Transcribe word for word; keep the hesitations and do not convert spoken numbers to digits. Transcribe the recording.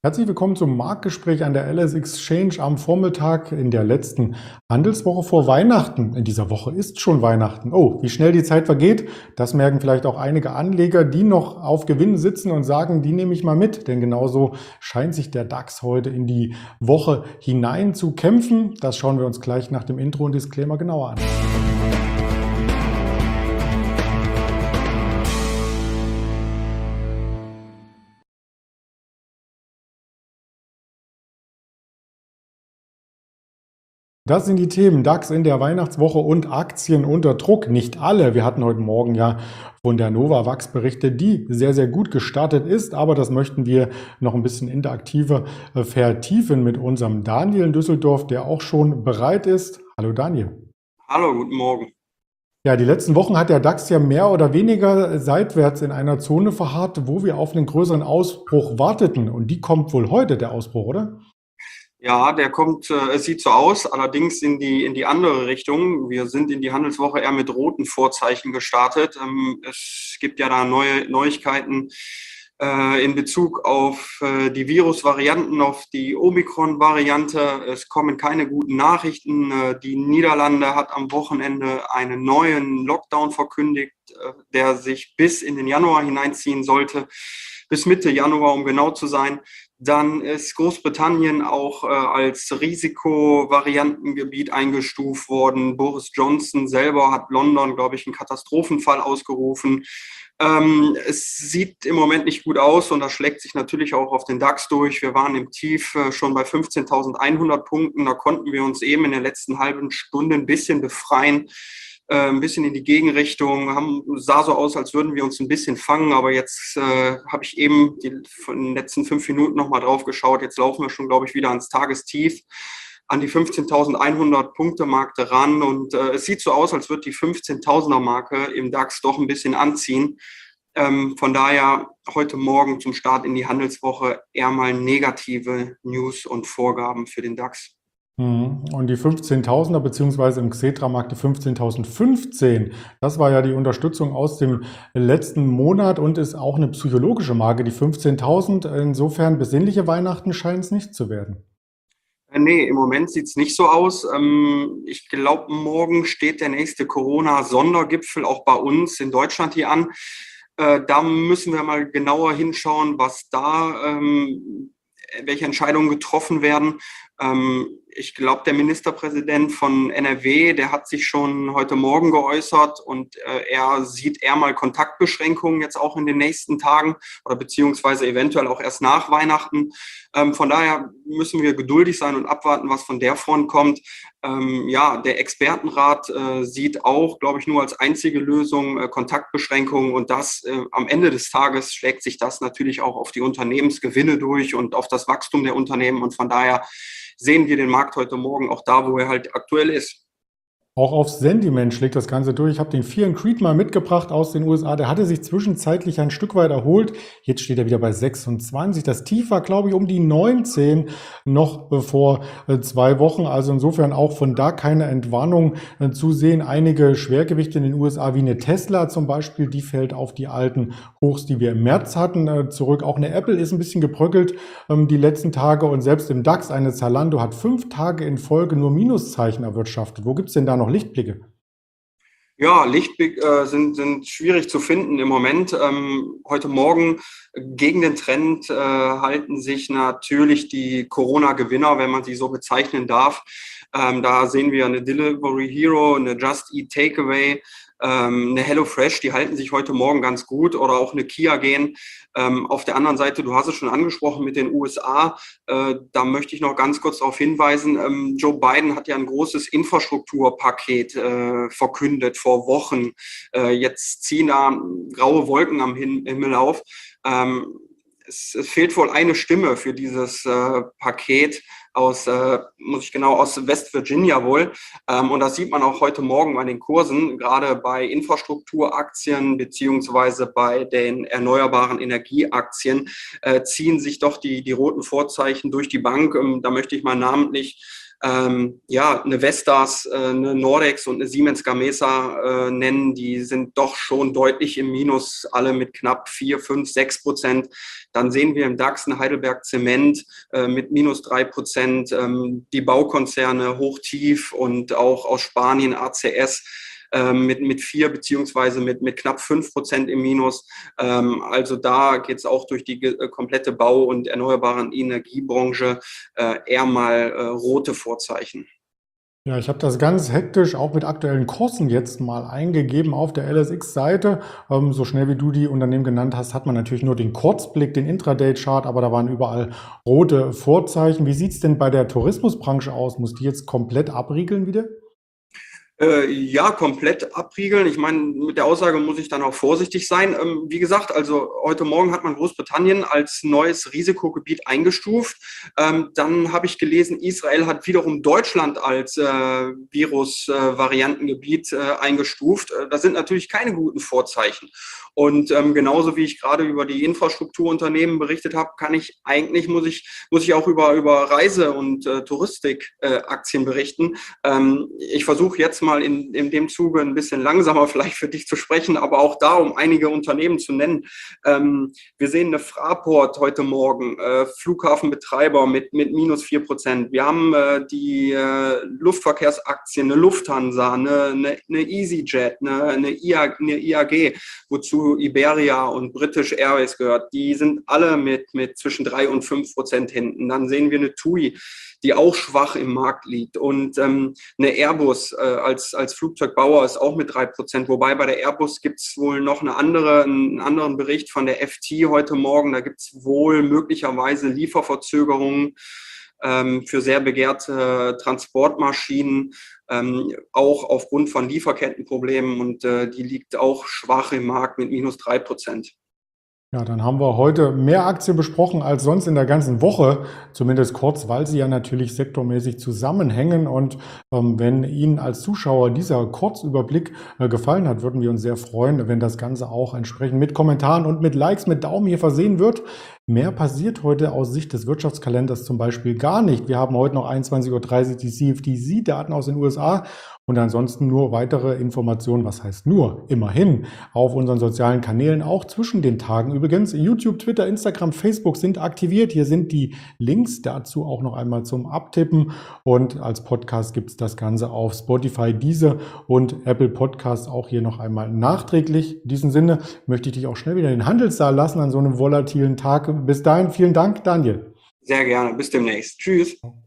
Herzlich willkommen zum Marktgespräch an der L S Exchange am Vormittag in der letzten Handelswoche vor Weihnachten. In dieser Woche ist schon Weihnachten. Oh, wie schnell die Zeit vergeht, das merken vielleicht auch einige Anleger, die noch auf Gewinn sitzen und sagen, die nehme ich mal mit. Denn genauso scheint sich der DAX heute in die Woche hinein zu kämpfen. Das schauen wir uns gleich nach dem Intro und Disclaimer genauer an. Das sind die Themen DAX in der Weihnachtswoche und Aktien unter Druck. Nicht alle. Wir hatten heute Morgen ja von der Novavax berichtet, die sehr, sehr gut gestartet ist. Aber das möchten wir noch ein bisschen interaktiver vertiefen mit unserem Daniel in Düsseldorf, der auch schon bereit ist. Hallo Daniel. Hallo, guten Morgen. Ja, die letzten Wochen hat der DAX ja mehr oder weniger seitwärts in einer Zone verharrt, wo wir auf einen größeren Ausbruch warteten. Und die kommt wohl heute, der Ausbruch, oder? Ja, der kommt, äh, es sieht so aus, allerdings in die, in die andere Richtung. Wir sind in die Handelswoche eher mit roten Vorzeichen gestartet. Ähm, es gibt ja da neue Neuigkeiten äh, in Bezug auf äh, die Virusvarianten, auf die Omikron-Variante. Es kommen keine guten Nachrichten. Äh, die Niederlande hat am Wochenende einen neuen Lockdown verkündigt, äh, der sich bis in den Januar hineinziehen sollte, bis Mitte Januar, um genau zu sein. Dann ist Großbritannien auch äh, als Risikovariantengebiet eingestuft worden. Boris Johnson selber hat London, glaube ich, einen Katastrophenfall ausgerufen. Ähm, es sieht im Moment nicht gut aus und das schlägt sich natürlich auch auf den DAX durch. Wir waren im Tief äh, schon bei fünfzehntausendeinhundert Punkten. Da konnten wir uns eben in der letzten halben Stunde ein bisschen befreien. Ein bisschen in die Gegenrichtung, haben, sah so aus, als würden wir uns ein bisschen fangen, aber jetzt äh, habe ich eben die, von den letzten fünf Minuten nochmal drauf geschaut. Jetzt laufen wir schon, glaube ich, wieder ans Tagestief, an die fünfzehntausendeinhundert Punkte Marke ran und äh, es sieht so aus, als würde die fünfzehntausender Marke im DAX doch ein bisschen anziehen. Ähm, von daher heute Morgen zum Start in die Handelswoche eher mal negative News und Vorgaben für den DAX. Und die fünfzehntausender beziehungsweise im Xetra-Markt die fünfzehntausendfünfzehn, das war ja die Unterstützung aus dem letzten Monat und ist auch eine psychologische Marke, die fünfzehntausend. Insofern besinnliche Weihnachten scheint es nicht zu werden. Nee, im Moment sieht es nicht so aus. Ähm, ich glaube, morgen steht der nächste Corona-Sondergipfel auch bei uns in Deutschland hier an. Äh, da müssen wir mal genauer hinschauen, was da, ähm, welche Entscheidungen getroffen werden. Ähm, ich glaube, der Ministerpräsident von N R W, der hat sich schon heute Morgen geäußert und äh, er sieht eher mal Kontaktbeschränkungen jetzt auch in den nächsten Tagen oder beziehungsweise eventuell auch erst nach Weihnachten. Ähm, von daher müssen wir geduldig sein und abwarten, was von der Front kommt. Ähm, ja, der Expertenrat äh, sieht auch, glaube ich, nur als einzige Lösung äh, Kontaktbeschränkungen und das äh, am Ende des Tages schlägt sich das natürlich auch auf die Unternehmensgewinne durch und auf das Wachstum der Unternehmen und von daher sehen wir den Markt heute Morgen auch da, wo er halt aktuell ist. Auch aufs Sentiment schlägt das Ganze durch. Ich habe den Fear and Creed mal mitgebracht aus den U S A. Der hatte sich zwischenzeitlich ein Stück weit erholt. Jetzt steht er wieder bei sechsundzwanzig. Das Tief war, glaube ich, um die neunzehn noch vor zwei Wochen. Also insofern auch von da keine Entwarnung zu sehen. Einige Schwergewichte in den U S A, wie eine Tesla zum Beispiel, die fällt auf die alten Hochs, die wir im März hatten, zurück. Auch eine Apple ist ein bisschen gebröckelt die letzten Tage. Und selbst im DAX, eine Zalando hat fünf Tage in Folge nur Minuszeichen erwirtschaftet. Wo gibt es denn da noch Lichtblicke? Ja, Lichtblicke äh, sind, sind schwierig zu finden im Moment. Ähm, heute Morgen gegen den Trend äh, halten sich natürlich die Corona-Gewinner, wenn man sie so bezeichnen darf. Ähm, da sehen wir eine Delivery Hero, eine Just Eat Takeaway, ähm, eine HelloFresh, die halten sich heute Morgen ganz gut oder auch eine Kia gehen. Ähm, auf der anderen Seite, du hast es schon angesprochen mit den U S A, äh, da möchte ich noch ganz kurz darauf hinweisen, ähm, Joe Biden hat ja ein großes Infrastrukturpaket äh, verkündet vor Wochen. Äh, jetzt ziehen da graue Wolken am Himmel auf. Ähm, es, es fehlt wohl eine Stimme für dieses äh, Paket aus, äh, muss ich genau, aus West Virginia wohl. Ähm, und das sieht man auch heute Morgen bei den Kursen, gerade bei Infrastrukturaktien beziehungsweise bei den erneuerbaren Energieaktien äh, ziehen sich doch die, die roten Vorzeichen durch die Bank. Ähm, da möchte ich mal namentlich ähm, ja, eine Vestas, äh, eine Nordex und eine Siemens Gamesa äh, nennen, die sind doch schon deutlich im Minus, alle mit knapp vier, fünf, sechs Prozent. Dann sehen wir im DAX eine Heidelberg Zement äh, mit minus drei Prozent, ähm, die Baukonzerne hoch, tief und auch aus Spanien A C S mit, mit vier beziehungsweise mit, mit knapp fünf Prozent im Minus. Also da geht es auch durch die komplette Bau- und erneuerbaren Energiebranche eher mal rote Vorzeichen. Ja, ich habe das ganz hektisch auch mit aktuellen Kursen jetzt mal eingegeben auf der L S X-Seite. Ähm, so schnell wie du die Unternehmen genannt hast, hat man natürlich nur den Kurzblick, den Intraday-Chart, aber da waren überall rote Vorzeichen. Wie sieht es denn bei der Tourismusbranche aus? Muss die jetzt komplett abriegeln wieder? Äh, ja, komplett abriegeln. Ich meine, mit der Aussage muss ich dann auch vorsichtig sein. Ähm, wie gesagt, also heute Morgen hat man Großbritannien als neues Risikogebiet eingestuft. Ähm, dann habe ich gelesen, Israel hat wiederum Deutschland als äh, Virus-Variantengebiet äh, äh, eingestuft. Äh, das sind natürlich keine guten Vorzeichen. Und ähm, genauso wie ich gerade über die Infrastrukturunternehmen berichtet habe, kann ich eigentlich, muss ich, muss ich auch über, über Reise- und äh, Touristikaktien äh, berichten. Ähm, ich versuche jetzt mal in, in dem Zuge ein bisschen langsamer vielleicht für dich zu sprechen, aber auch da, um einige Unternehmen zu nennen. Ähm, wir sehen eine Fraport heute Morgen, äh, Flughafenbetreiber mit, mit minus vier Prozent. Wir haben äh, die äh, Luftverkehrsaktien, eine Lufthansa, eine, eine, eine EasyJet, eine, eine, I A, eine I A G, wozu Iberia und British Airways gehört. Die sind alle mit, mit zwischen drei und fünf Prozent hinten. Dann sehen wir eine T U I, die auch schwach im Markt liegt. Und ähm, eine Airbus äh, als, als Flugzeugbauer ist auch mit drei Prozent. Wobei bei der Airbus gibt es wohl noch eine andere, einen anderen Bericht von der F T heute Morgen. Da gibt es wohl möglicherweise Lieferverzögerungen ähm, für sehr begehrte Transportmaschinen, ähm, auch aufgrund von Lieferkettenproblemen. Und äh, die liegt auch schwach im Markt mit minus drei Prozent. Ja, dann haben wir heute mehr Aktien besprochen als sonst in der ganzen Woche, zumindest kurz, weil sie ja natürlich sektormäßig zusammenhängen. Und ähm, wenn Ihnen als Zuschauer dieser Kurzüberblick äh, gefallen hat, würden wir uns sehr freuen, wenn das Ganze auch entsprechend mit Kommentaren und mit Likes, mit Daumen hier versehen wird. Mehr passiert heute aus Sicht des Wirtschaftskalenders zum Beispiel gar nicht. Wir haben heute noch einundzwanzig Uhr dreißig die C F D C-Daten aus den U S A. Und ansonsten nur weitere Informationen, was heißt nur, immerhin, auf unseren sozialen Kanälen, auch zwischen den Tagen. Übrigens, YouTube, Twitter, Instagram, Facebook sind aktiviert. Hier sind die Links dazu auch noch einmal zum Abtippen. Und als Podcast gibt es das Ganze auf Spotify, Deezer und Apple Podcasts auch hier noch einmal nachträglich. In diesem Sinne möchte ich dich auch schnell wieder in den Handelssaal lassen an so einem volatilen Tag. Bis dahin, vielen Dank, Daniel. Sehr gerne. Bis demnächst. Tschüss.